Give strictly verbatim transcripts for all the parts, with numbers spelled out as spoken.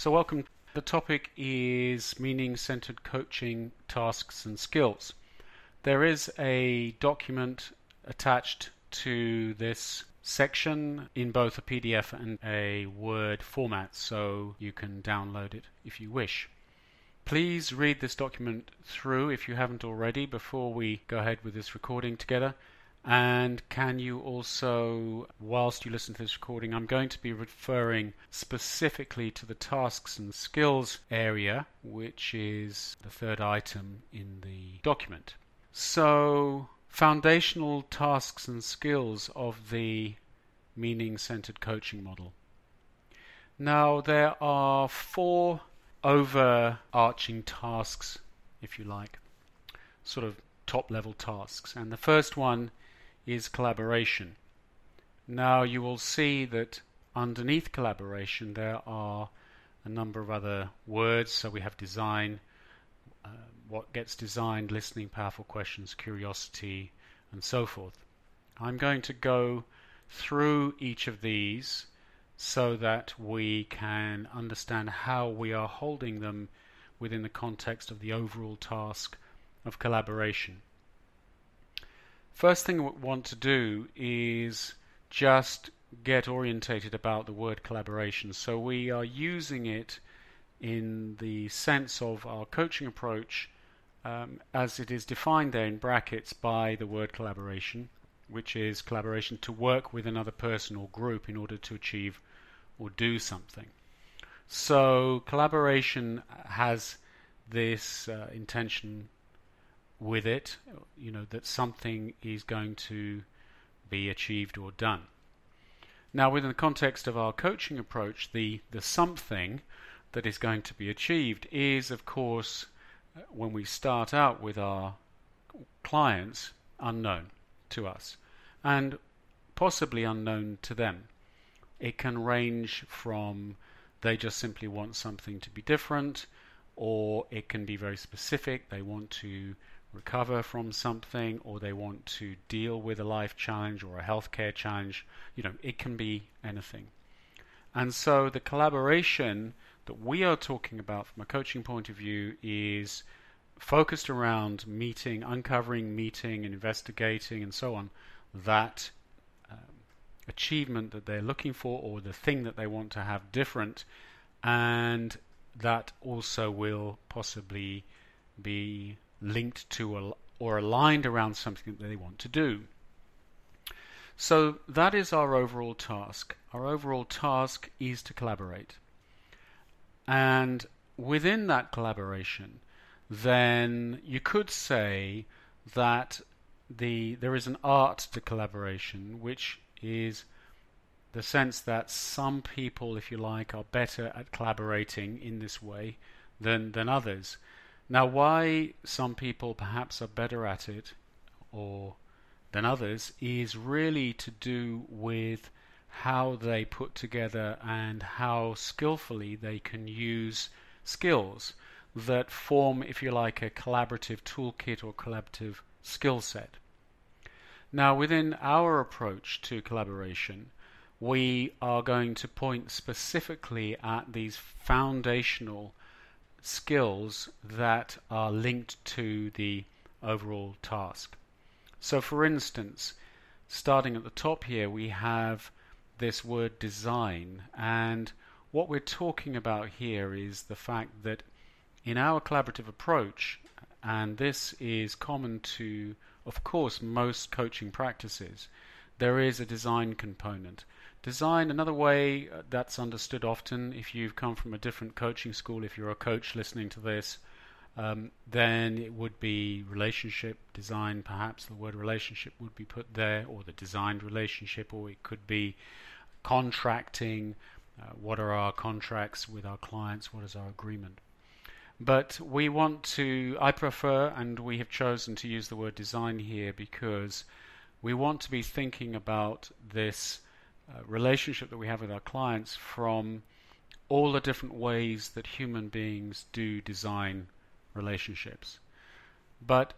So welcome. The topic is meaning-centered coaching, tasks and skills. There is a document attached to this section in both a P D F and a Word format, so you can download it if you wish. Please read this document through if you haven't already before we go ahead with this recording together. And can you also, whilst you listen to this recording, I'm going to be referring specifically to the tasks and skills area, which is the third item in the document. So, foundational tasks and skills of the meaning-centered coaching model. Now, there are four overarching tasks, if you like, sort of top-level tasks. And the first one is collaboration. Now you will see that underneath collaboration there are a number of other words. So we have design, uh, what gets designed, listening, powerful questions, curiosity, and so forth. I'm going to go through each of these so that we can understand how we are holding them within the context of the overall task of collaboration. First thing we want to do is just get orientated about the word collaboration. So we are using it in the sense of our coaching approach um, as it is defined there in brackets by the word collaboration, which is collaboration to work with another person or group in order to achieve or do something. So collaboration has this uh, intention with it, you know, that something is going to be achieved or done. Now, within the context of our coaching approach, the, the something that is going to be achieved is, of course, when we start out with our clients, unknown to us and possibly unknown to them. It can range from they just simply want something to be different, or it can be very specific. They want to recover from something, or they want to deal with a life challenge or a healthcare challenge. You know, it can be anything. And so the collaboration that we are talking about from a coaching point of view is focused around meeting, uncovering, meeting, investigating, and so on, that um, achievement that they're looking for, or the thing that they want to have different, and that also will possibly be linked to or aligned around something that they want to do. So that is our overall task. Our overall task is to collaborate. And within that collaboration, then you could say that the there is an art to collaboration, which is the sense that some people, if you like, are better at collaborating in this way than, than others. Now, why some people perhaps are better at it or than others is really to do with how they put together and how skillfully they can use skills that form, if you like, a collaborative toolkit or collaborative skill set. Now, within our approach to collaboration, we are going to point specifically at these foundational skills that are linked to the overall task. So for instance, starting at the top here, we have this word design, and what we're talking about here is the fact that in our collaborative approach, and this is common to, of course, most coaching practices, there is a design component. Design, another way that's understood often, if you've come from a different coaching school, if you're a coach listening to this, um, then it would be relationship design. Perhaps the word relationship would be put there, or the designed relationship, or it could be contracting. Uh, what are our contracts with our clients? What is our agreement? But we want to, I prefer, and we have chosen to use the word design here because we want to be thinking about this uh, relationship that we have with our clients from all the different ways that human beings do design relationships. But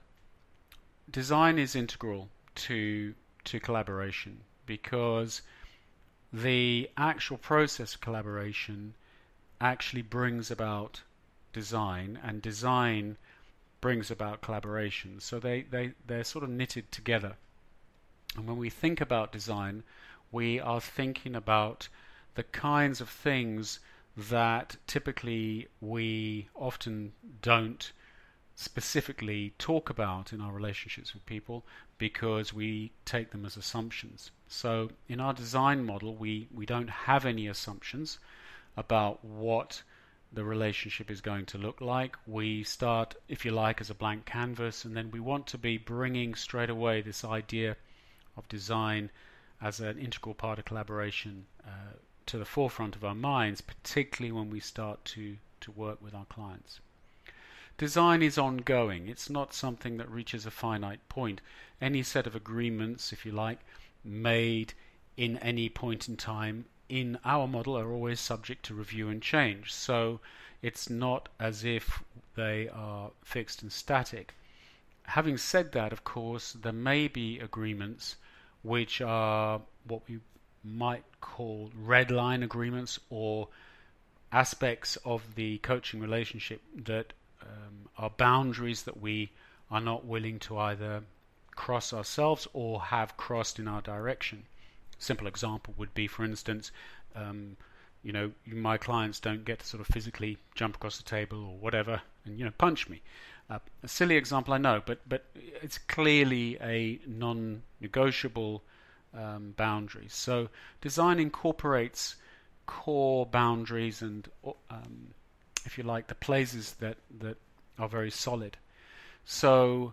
design is integral to to collaboration, because the actual process of collaboration actually brings about design, and design brings about collaboration. So they, they, they're sort of knitted together. And when we think about design, we are thinking about the kinds of things that typically we often don't specifically talk about in our relationships with people because we take them as assumptions. So in our design model, we, we don't have any assumptions about what the relationship is going to look like. We start, if you like, as a blank canvas, and then we want to be bringing straight away this idea of design as an integral part of collaboration uh, to the forefront of our minds, particularly when we start to, to work with our clients. Design is ongoing. It's not something that reaches a finite point. Any set of agreements, if you like, made in any point in time in our model are always subject to review and change. So it's not as if they are fixed and static. Having said that, of course, there may be agreements which are what we might call red line agreements, or aspects of the coaching relationship that um, are boundaries that we are not willing to either cross ourselves or have crossed in our direction. Simple example would be, for instance, um, you know, my clients don't get to sort of physically jump across the table or whatever and, you know, punch me. Uh, a silly example, I know, but but it's clearly a non-negotiable um, boundary. So design incorporates core boundaries and, um, if you like, the places that that are very solid. So,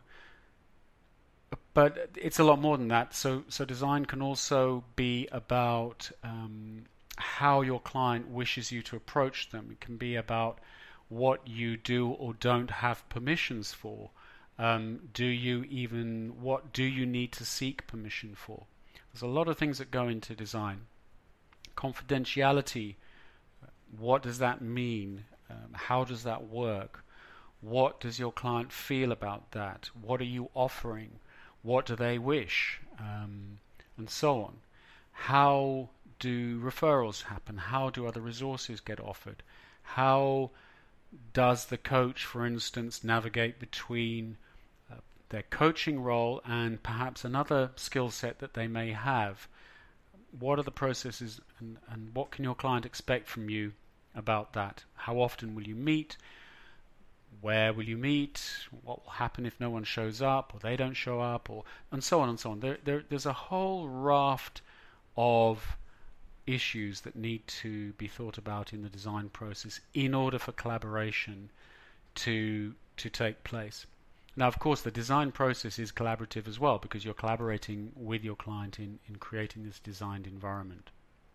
but it's a lot more than that. So, so design can also be about um, how your client wishes you to approach them. It can be about what you do or don't have permissions for. Um, do you even, what do you need to seek permission for? There's a lot of things that go into design. Confidentiality, what does that mean? Um, how does that work? What does your client feel about that? What are you offering? What do they wish? Um, and so on. How do referrals happen? How do other resources get offered? How does the coach, for instance, navigate between uh, their coaching role and perhaps another skill set that they may have? What are the processes, and, and what can your client expect from you about that? How often will you meet? Where will you meet? What will happen if no one shows up or they don't show up, or and so on and so on. There, there, there's a whole raft of issues that need to be thought about in the design process in order for collaboration to to take place. Now, of course, the design process is collaborative as well, because you're collaborating with your client in, in creating this designed environment.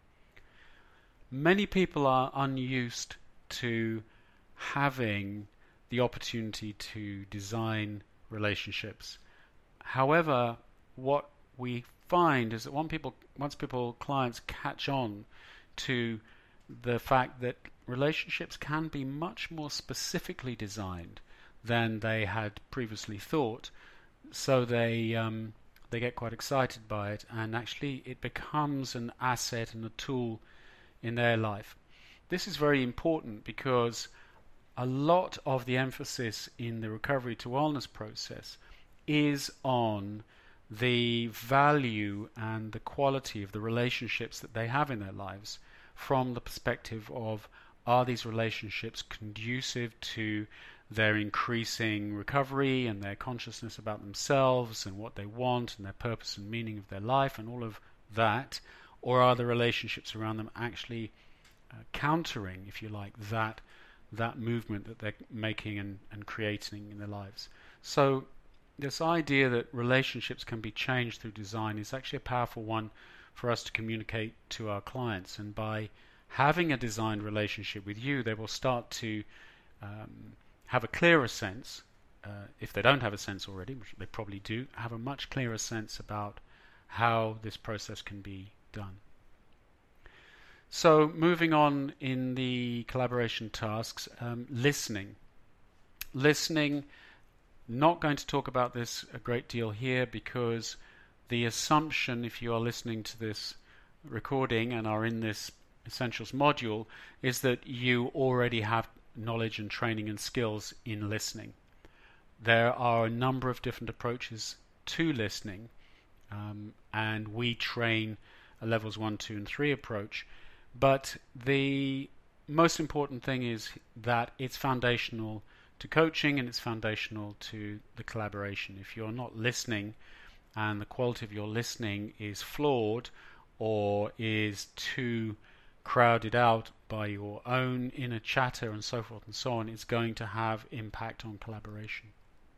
Many people are unused to having the opportunity to design relationships. However, what we find is that once people, once people, clients catch on to the fact that relationships can be much more specifically designed than they had previously thought, so they um, they get quite excited by it, and actually it becomes an asset and a tool in their life. This is very important because a lot of the emphasis in the recovery to wellness process is on the value and the quality of the relationships that they have in their lives, from the perspective of, are these relationships conducive to their increasing recovery and their consciousness about themselves and what they want and their purpose and meaning of their life and all of that, or are the relationships around them actually uh, countering, if you like, that that movement that they're making and, and creating in their lives. So this idea that relationships can be changed through design is actually a powerful one for us to communicate to our clients, and by having a designed relationship with you, they will start to um, have a clearer sense, uh, if they don't have a sense already, which they probably do, have a much clearer sense about how this process can be done. So moving on in the collaboration tasks, um, listening. Listening, not going to talk about this a great deal here, because the assumption, if you are listening to this recording and are in this Essentials module is that you already have knowledge and training and skills in listening. There are a number of different approaches to listening, um, and we train a levels one, two, and three approach. But the most important thing is that it's foundational to coaching and it's foundational to the collaboration. If you're not listening and the quality of your listening is flawed or is too crowded out by your own inner chatter and so forth and so on, it's going to have impact on collaboration.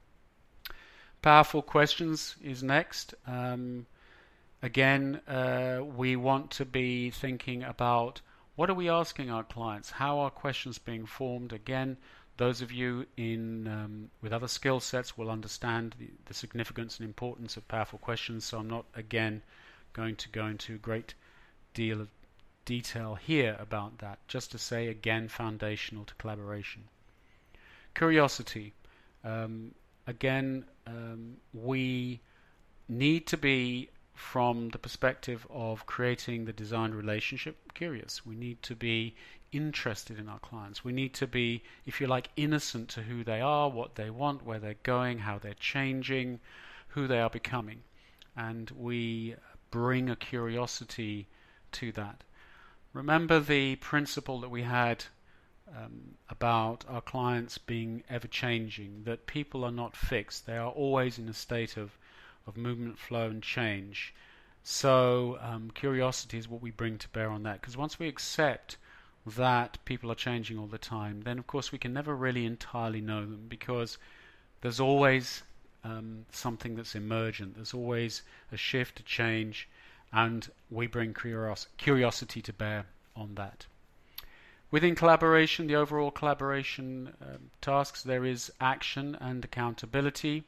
Powerful questions is next. Um, again, uh, we want to be thinking about what are we asking our clients? How are questions being formed? Again, those of you in um, with other skill sets will understand the, the significance and importance of powerful questions, so I'm not again going to go into a great deal of detail here about that. Just to say, again, foundational to collaboration. Curiosity. Um, again, um, we need to be, from the perspective of creating the designed relationship, curious. We need to be interested in our clients. We need to be, if you like, innocent to who they are, what they want, where they're going, how they're changing, who they are becoming. And we bring a curiosity to that. Remember the principle that we had um, about our clients being ever-changing, that people are not fixed. They are always in a state of, of movement, flow, and change. So um, curiosity is what we bring to bear on that. Because once we accept that people are changing all the time, then of course we can never really entirely know them, because there's always um, something that's emergent. There's always a shift, a change, and we bring curios- curiosity to bear on that. Within collaboration, the overall collaboration um, tasks, there is action and accountability.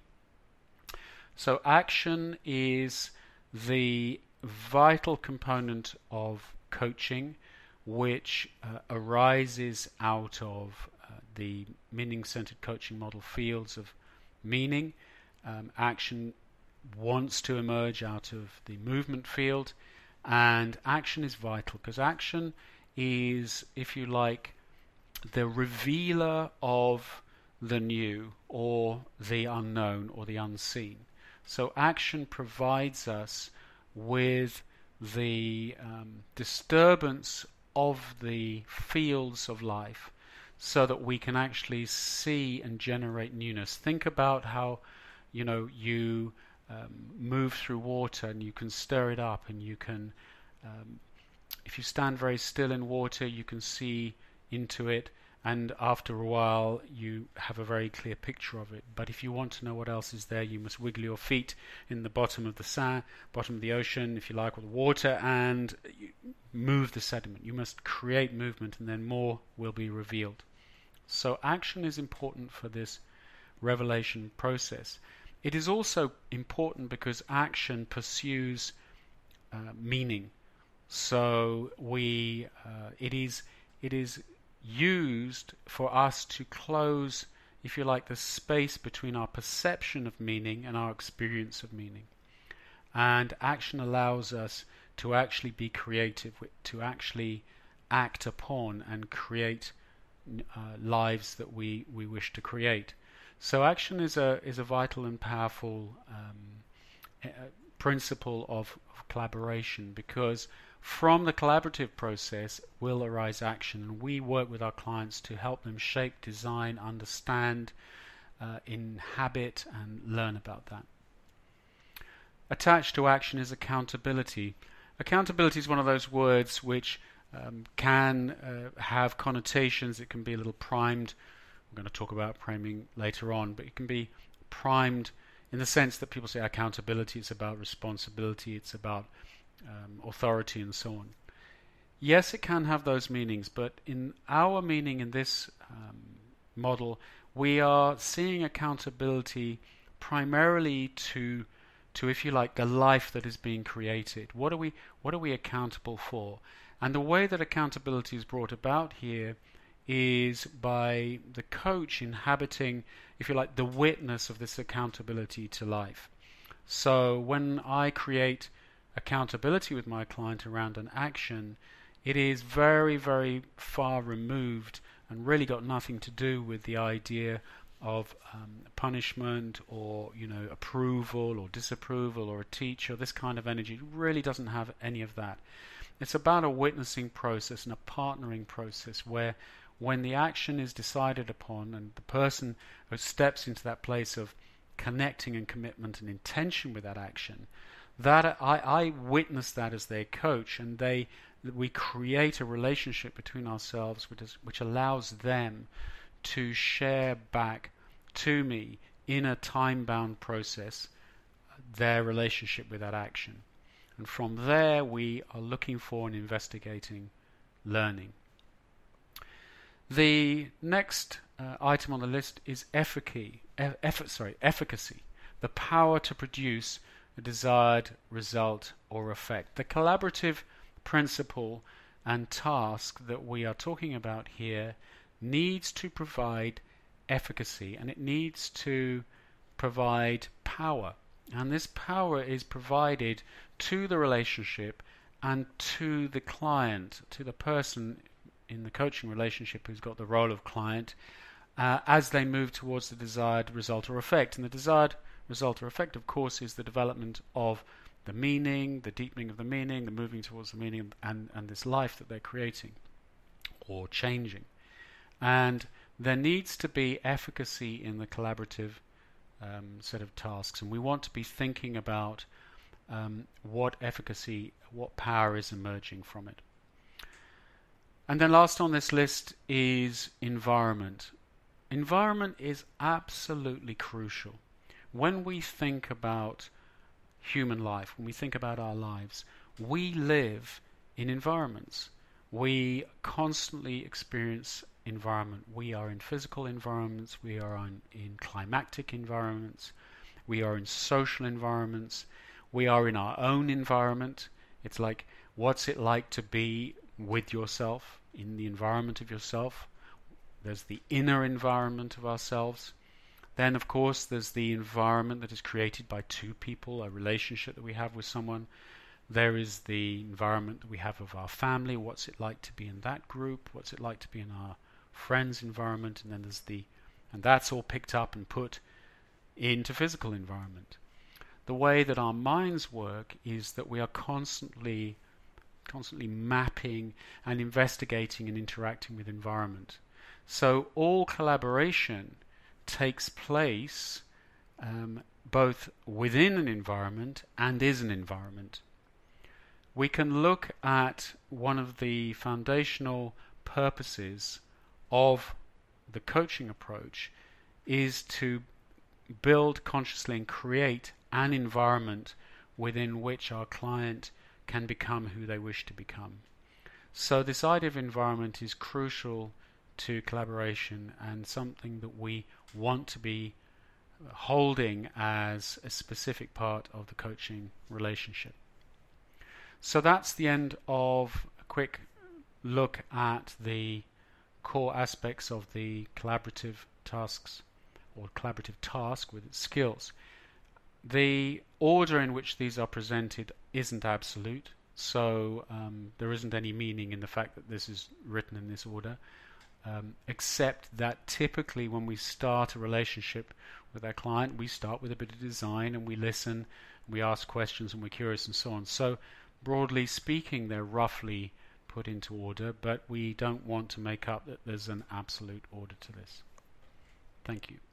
So action is the vital component of coaching, which uh, arises out of uh, the meaning-centered coaching model fields of meaning. Um, action wants to emerge out of the movement field, and action is vital because action is, if you like, the revealer of the new or the unknown or the unseen. So action provides us with the um, disturbance of the fields of life so that we can actually see and generate newness. Think about how, you know, you um, move through water and you can stir it up, and you can, um, if you stand very still in water, you can see into it, and after a while you have a very clear picture of it. But if you want to know what else is there, you must wiggle your feet in the bottom of the sand, bottom of the ocean, if you like, with water, and move the sediment. You must create movement, and then more will be revealed. So action is important for this revelation process. It is also important because action pursues uh, meaning. So we, uh, it is, it is used for us to close, if you like, the space between our perception of meaning and our experience of meaning. And action allows us to actually be creative, to actually act upon and create uh, lives that we, we wish to create. So action is a is a vital and powerful um, uh, principle of, of collaboration, because from the collaborative process will arise action, and we work with our clients to help them shape, design, understand, uh, inhabit, and learn about that. Attached to action is accountability. Accountability is one of those words which um, can uh, have connotations. It can be a little primed. We're going to talk about priming later on, but it can be primed in the sense that people say accountability, it's about responsibility, it's about um, authority, and so on. Yes, it can have those meanings, but in our meaning in this um, model, we are seeing accountability primarily to, to, if you like, the life that is being created. What are we, what are we accountable for? And the way that accountability is brought about here is by the coach inhabiting, if you like, the witness of this accountability to life. So when I create accountability with my client around an action, It is very, very far removed and really got nothing to do with the idea of um, punishment or, you know, approval or disapproval or a teacher. This kind of energy it really doesn't have any of that. It's about a witnessing process and a partnering process where when the action is decided upon and the person who steps into that place of connecting and commitment and intention with that action, that I, I witness that as their coach, and they we create a relationship between ourselves which, is, which allows them to share back to me in a time-bound process their relationship with that action. And from there we are looking for and investigating learning. The next uh, item on the list is efficacy, effort, sorry, efficacy, the power to produce a desired result or effect. The collaborative principle and task that we are talking about here needs to provide efficacy, and it needs to provide power. And this power is provided to the relationship and to the client, to the person in the coaching relationship who's got the role of client, uh, as they move towards the desired result or effect. And the desired result or effect, of course, is the development of the meaning, the deepening of the meaning, the moving towards the meaning, and, and this life that they're creating or changing. And there needs to be efficacy in the collaborative um, set of tasks, and we want to be thinking about um, what efficacy, what power is emerging from it. And then last on this list is environment. Environment is absolutely crucial. When we think about human life, when we think about our lives, we live in environments. We constantly experience environment. We are in physical environments, we are on, in climatic environments, we are in social environments, we are in our own environment. It's like, what's it like to be with yourself, in the environment of yourself? There's the inner environment of ourselves. Then, of course, there's the environment that is created by two people, a relationship that we have with someone. There is the environment that we have of our family. What's it like to be in that group? What's it like to be in our friends' environment? And then there's the, and that's all picked up and put into physical environment. The way that our minds work is that we are constantly, constantly mapping and investigating and interacting with environment. So all collaboration takes place um, both within an environment and is an environment. We can look at one of the foundational purposes of the coaching approach is to build consciously and create an environment within which our client can become who they wish to become. So this idea of environment is crucial to collaboration and something that we want to be holding as a specific part of the coaching relationship. So that's the end of a quick look at the core aspects of the collaborative tasks or collaborative task with its skills. The order in which these are presented isn't absolute, so um, there isn't any meaning in the fact that this is written in this order. Um, except that typically when we start a relationship with our client, we start with a bit of design and we listen, we ask questions and we're curious and so on. So broadly speaking, they're roughly put into order, but we don't want to make up that there's an absolute order to this. Thank you.